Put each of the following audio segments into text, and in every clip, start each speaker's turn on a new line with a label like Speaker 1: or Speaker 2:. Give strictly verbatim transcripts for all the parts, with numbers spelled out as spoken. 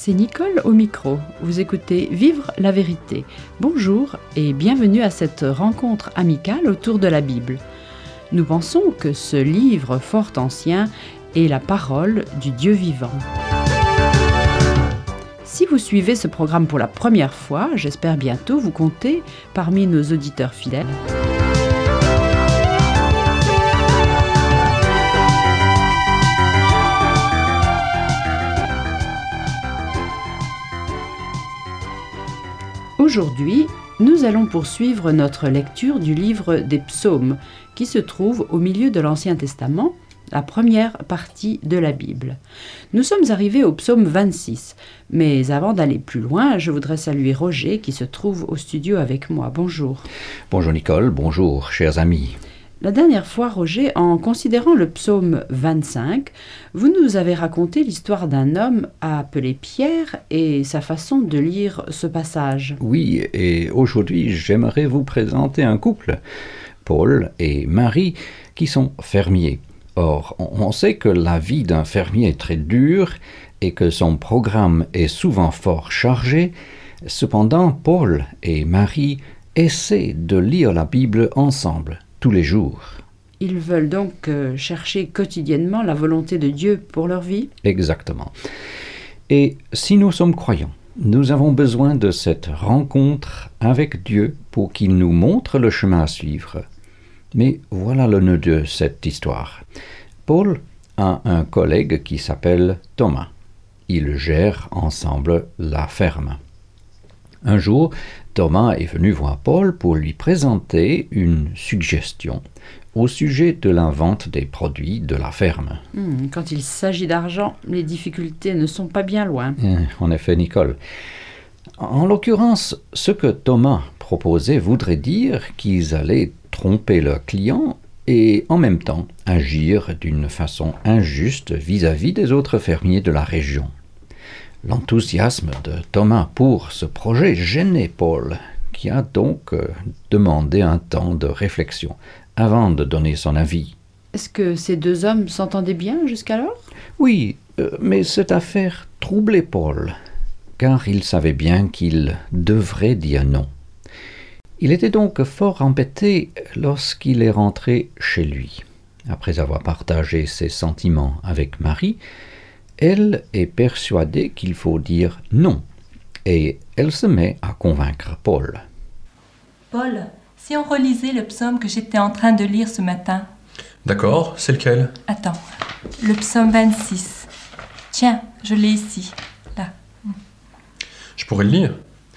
Speaker 1: c'est Nicole au micro. Vous écoutez Vivre la vérité. Bonjour et bienvenue à cette rencontre amicale autour de la Bible. Nous pensons que ce livre fort ancien est la parole du Dieu vivant. Si vous suivez ce programme pour la première fois, j'espère bientôt vous compter parmi nos auditeurs fidèles. Aujourd'hui, nous allons poursuivre notre lecture du livre des Psaumes, qui se trouve au milieu de l'Ancien Testament, la première partie de la Bible. Nous sommes arrivés au psaume vingt-six, mais avant d'aller plus loin, je voudrais saluer Roger qui se trouve au studio avec moi. Bonjour.
Speaker 2: Bonjour Nicole, bonjour chers amis.
Speaker 1: La dernière fois, Roger, en considérant le psaume vingt-cinq, vous nous avez raconté l'histoire d'un homme appelé Pierre et sa façon de lire ce passage.
Speaker 2: Oui, et aujourd'hui, j'aimerais vous présenter un couple, Paul et Marie, qui sont fermiers. Or, on sait que la vie d'un fermier est très dure et que son programme est souvent fort chargé. Cependant, Paul et Marie essaient de lire la Bible ensemble, tous les jours.
Speaker 1: Ils veulent donc euh, chercher quotidiennement la volonté de Dieu pour leur vie ?
Speaker 2: Exactement. Et si nous sommes croyants, nous avons besoin de cette rencontre avec Dieu pour qu'il nous montre le chemin à suivre. Mais voilà le nœud de cette histoire. Paul a un collègue qui s'appelle Thomas. Ils gèrent ensemble la ferme. Un jour, Thomas est venu voir Paul pour lui présenter une suggestion au sujet de la vente des produits de la ferme.
Speaker 1: Mmh, quand il s'agit d'argent, les difficultés ne sont pas bien loin.
Speaker 2: En effet, Nicole. En l'occurrence, ce que Thomas proposait voudrait dire qu'ils allaient tromper leurs clients et en même temps agir d'une façon injuste vis-à-vis des autres fermiers de la région. L'enthousiasme de Thomas pour ce projet gênait Paul, qui a donc euh, demandé un temps de réflexion avant de donner son avis.
Speaker 1: Est-ce que ces deux hommes s'entendaient bien jusqu'alors ?
Speaker 2: Oui, euh, mais cette affaire troublait Paul, car il savait bien qu'il devrait dire non. Il était donc fort embêté lorsqu'il est rentré chez lui. Après avoir partagé ses sentiments avec Marie, elle est persuadée qu'il faut dire non, et elle se met à convaincre Paul.
Speaker 3: Paul, si on relisait le psaume que j'étais en train de lire ce matin.
Speaker 4: D'accord, c'est lequel ?
Speaker 3: Attends, le psaume vingt-six. Tiens, je l'ai ici, là.
Speaker 4: Je pourrais le lire.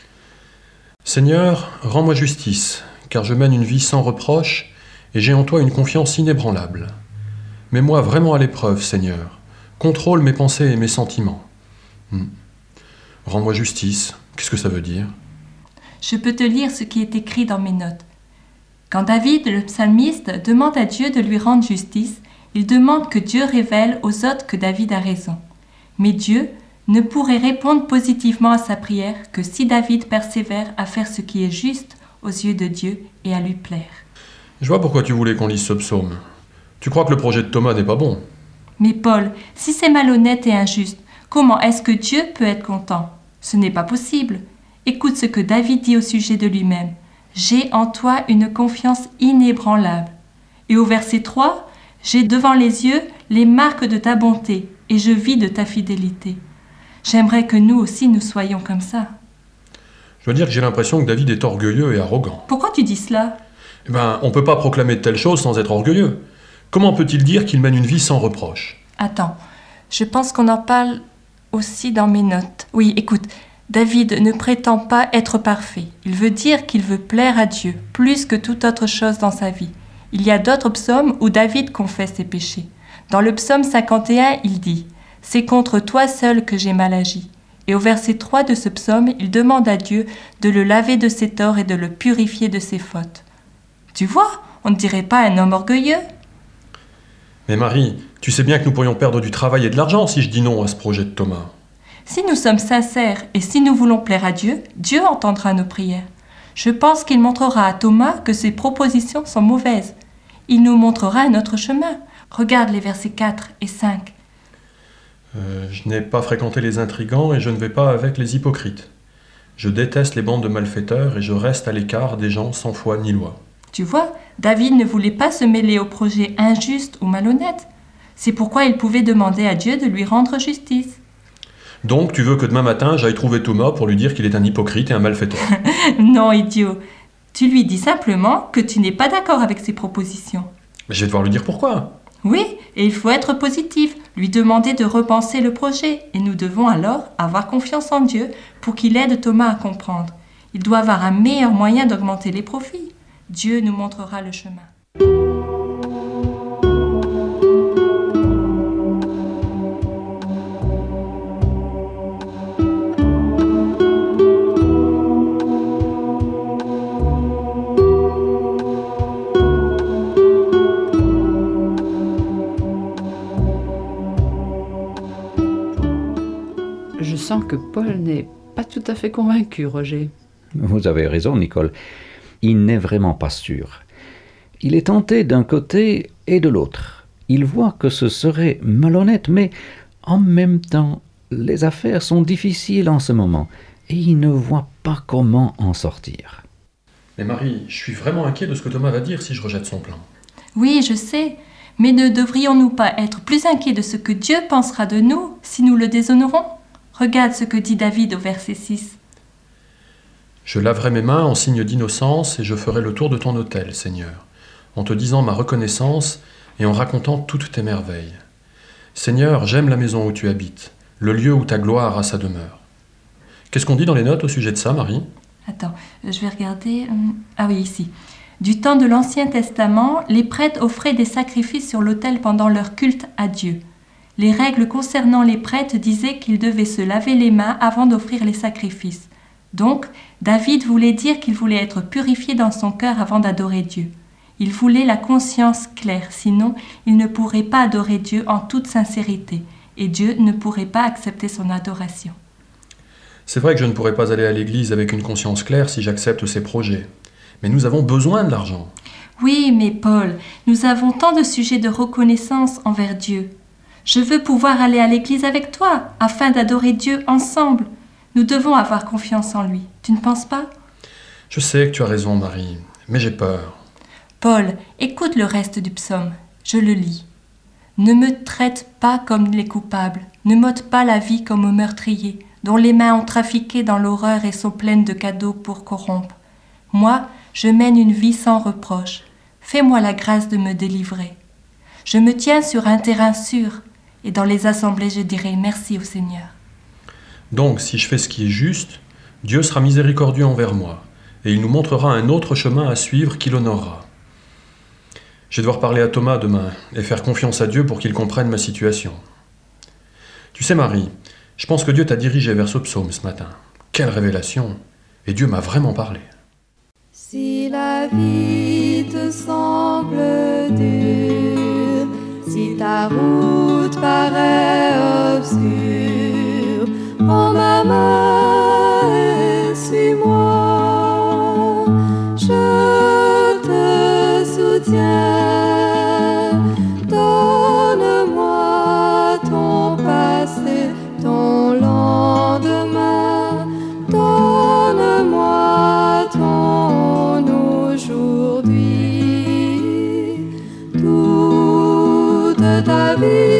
Speaker 4: Seigneur, rends-moi justice, car je mène une vie sans reproche, et j'ai en toi une confiance inébranlable. Mets-moi vraiment à l'épreuve, Seigneur. Contrôle mes pensées et mes sentiments. Hmm. Rends-moi justice, qu'est-ce que ça veut dire ?
Speaker 3: Je peux te lire ce qui est écrit dans mes notes. Quand David, le psalmiste, demande à Dieu de lui rendre justice, il demande que Dieu révèle aux autres que David a raison. Mais Dieu ne pourrait répondre positivement à sa prière que si David persévère à faire ce qui est juste aux yeux de Dieu et à lui plaire.
Speaker 4: Je vois pourquoi tu voulais qu'on lise ce psaume. Tu crois que le projet de Thomas n'est pas bon ?
Speaker 3: Mais Paul, si c'est malhonnête et injuste, comment est-ce que Dieu peut être content ? Ce n'est pas possible. Écoute ce que David dit au sujet de lui-même. « J'ai en toi une confiance inébranlable. » Et au verset trois, « J'ai devant les yeux les marques de ta bonté et je vis de ta fidélité. » J'aimerais que nous aussi nous soyons comme ça.
Speaker 4: Je veux dire que j'ai l'impression que David est orgueilleux et arrogant.
Speaker 3: Pourquoi tu dis cela ?
Speaker 4: Eh ben, on ne peut pas proclamer de telles choses sans être orgueilleux. Comment peut-il dire qu'il mène une vie sans reproche ?
Speaker 3: Attends, je pense qu'on en parle aussi dans mes notes. Oui, écoute, David ne prétend pas être parfait. Il veut dire qu'il veut plaire à Dieu, plus que toute autre chose dans sa vie. Il y a d'autres psaumes où David confesse ses péchés. Dans le psaume cinquante et un, il dit « C'est contre toi seul que j'ai mal agi ». Et au verset trois de ce psaume, il demande à Dieu de le laver de ses torts et de le purifier de ses fautes. Tu vois, on ne dirait pas un homme orgueilleux ?
Speaker 4: Mais Marie, tu sais bien que nous pourrions perdre du travail et de l'argent si je dis non à ce projet de Thomas.
Speaker 3: Si nous sommes sincères et si nous voulons plaire à Dieu, Dieu entendra nos prières. Je pense qu'il montrera à Thomas que ses propositions sont mauvaises. Il nous montrera un autre chemin. Regarde les versets quatre et cinq.
Speaker 4: Euh, je n'ai pas fréquenté les intrigants et je ne vais pas avec les hypocrites. Je déteste les bandes de malfaiteurs et je reste à l'écart des gens sans foi ni loi.
Speaker 3: Tu vois, David ne voulait pas se mêler aux projets injustes ou malhonnêtes. C'est pourquoi il pouvait demander à Dieu de lui rendre justice.
Speaker 4: Donc tu veux que demain matin j'aille trouver Thomas pour lui dire qu'il est un hypocrite et un malfaiteur?
Speaker 3: Non, idiot. Tu lui dis simplement que tu n'es pas d'accord avec ses propositions.
Speaker 4: Mais je vais devoir lui dire pourquoi.
Speaker 3: Oui, et il faut être positif, lui demander de repenser le projet. Et nous devons alors avoir confiance en Dieu pour qu'il aide Thomas à comprendre. Il doit avoir un meilleur moyen d'augmenter les profits. Dieu nous montrera le chemin.
Speaker 1: Je sens que Paul n'est pas tout à fait convaincu, Roger.
Speaker 2: Vous avez raison, Nicole. Il n'est vraiment pas sûr. Il est tenté d'un côté et de l'autre. Il voit que ce serait malhonnête, mais en même temps, les affaires sont difficiles en ce moment et il ne voit pas comment en sortir.
Speaker 4: Mais Marie, je suis vraiment inquiet de ce que Thomas va dire si je rejette son plan.
Speaker 3: Oui, je sais, mais ne devrions-nous pas être plus inquiets de ce que Dieu pensera de nous si nous le déshonorons? Regarde ce que dit David au verset six.
Speaker 4: Je laverai mes mains en signe d'innocence et je ferai le tour de ton autel, Seigneur, en te disant ma reconnaissance et en racontant toutes tes merveilles. Seigneur, j'aime la maison où tu habites, le lieu où ta gloire a sa demeure. Qu'est-ce qu'on dit dans les notes au sujet de ça, Marie?
Speaker 3: Attends, je vais regarder. Ah oui, ici. Du temps de l'Ancien Testament, les prêtres offraient des sacrifices sur l'autel pendant leur culte à Dieu. Les règles concernant les prêtres disaient qu'ils devaient se laver les mains avant d'offrir les sacrifices. Donc, David voulait dire qu'il voulait être purifié dans son cœur avant d'adorer Dieu. Il voulait la conscience claire, sinon il ne pourrait pas adorer Dieu en toute sincérité, et Dieu ne pourrait pas accepter son adoration.
Speaker 4: C'est vrai que je ne pourrais pas aller à l'église avec une conscience claire si j'accepte ces projets. Mais nous avons besoin de l'argent.
Speaker 3: Oui, mais Paul, nous avons tant de sujets de reconnaissance envers Dieu. Je veux pouvoir aller à l'église avec toi, afin d'adorer Dieu ensemble. Nous devons avoir confiance en lui. Tu ne penses pas?
Speaker 4: Je sais que tu as raison, Marie, mais j'ai peur.
Speaker 3: Paul, écoute le reste du psaume. Je le lis. Ne me traite pas comme les coupables. Ne m'ôte pas la vie comme aux meurtriers, dont les mains ont trafiqué dans l'horreur et sont pleines de cadeaux pour corrompre. Moi, je mène une vie sans reproche. Fais-moi la grâce de me délivrer. Je me tiens sur un terrain sûr, et dans les assemblées, je dirai merci au Seigneur.
Speaker 4: Donc, si je fais ce qui est juste, Dieu sera miséricordieux envers moi, et il nous montrera un autre chemin à suivre qui l'honorera. Je vais devoir parler à Thomas demain, et faire confiance à Dieu pour qu'il comprenne ma situation. Tu sais, Marie, je pense que Dieu t'a dirigé vers ce psaume ce matin. Quelle révélation! Et Dieu m'a vraiment parlé.
Speaker 5: Si la vie te semble dure, si ta route paraît obscure, prends ma main et suis-moi, je te soutiens, donne-moi ton passé, ton lendemain, donne-moi ton aujourd'hui, toute ta vie.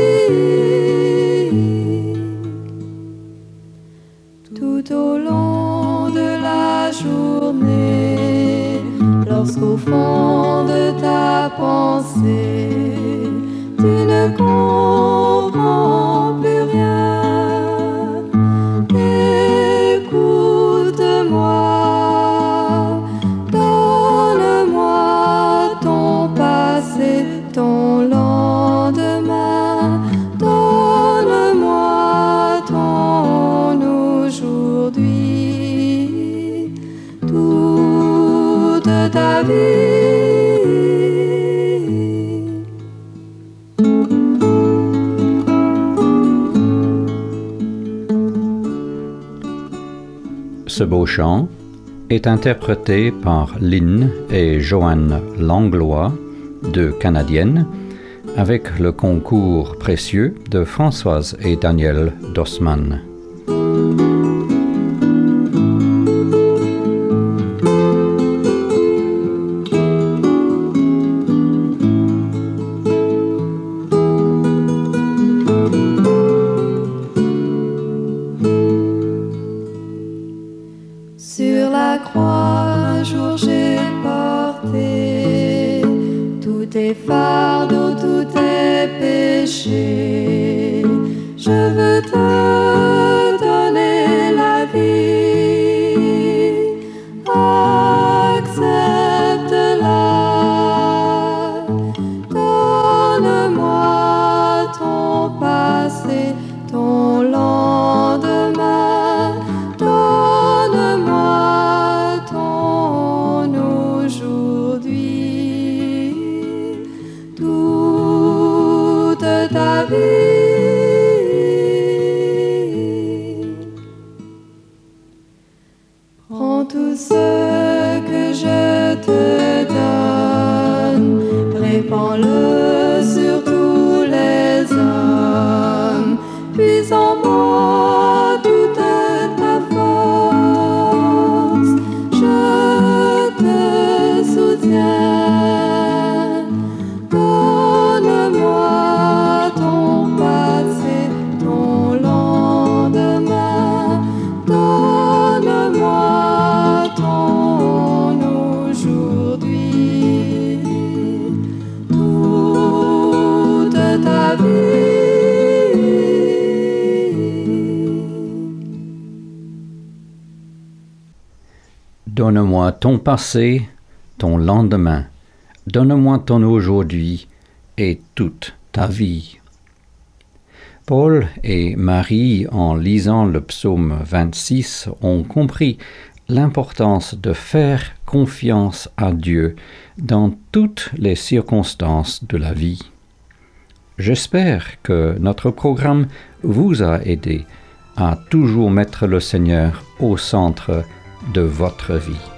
Speaker 5: Tout au long de la journée, lorsqu'au fond de ta pensée, tu ne comprends plus rien, écoute-moi, donne-moi ton passé, ton lendemain, donne-moi ton aujourd'hui, toute ta vie.
Speaker 2: Ce beau chant est interprété par Lynn et Joanne Langlois, deux Canadiennes, avec le concours précieux de Françoise et Daniel Dossmann.
Speaker 5: Sur la croix, un jour j'ai porté tous tes fardeaux, tous tes péchés. Je veux te donner la vie, accepte-la. Donne-moi ton passé, ton lendemain. Donne-moi ton aujourd'hui, toute ta vie. Prends tout ce que je te donne, répands-le sur tous les hommes, puis en moi toute ta force. Je te soutiens. Donne-moi ton passé, ton lendemain. Donne-moi ton aujourd'hui, toute ta vie.
Speaker 2: Donne-moi ton passé, ton lendemain. Donne-moi ton aujourd'hui et toute ta vie. Paul et Marie, en lisant le psaume vingt-six, ont compris l'importance de faire confiance à Dieu dans toutes les circonstances de la vie. J'espère que notre programme vous a aidé à toujours mettre le Seigneur au centre de votre vie.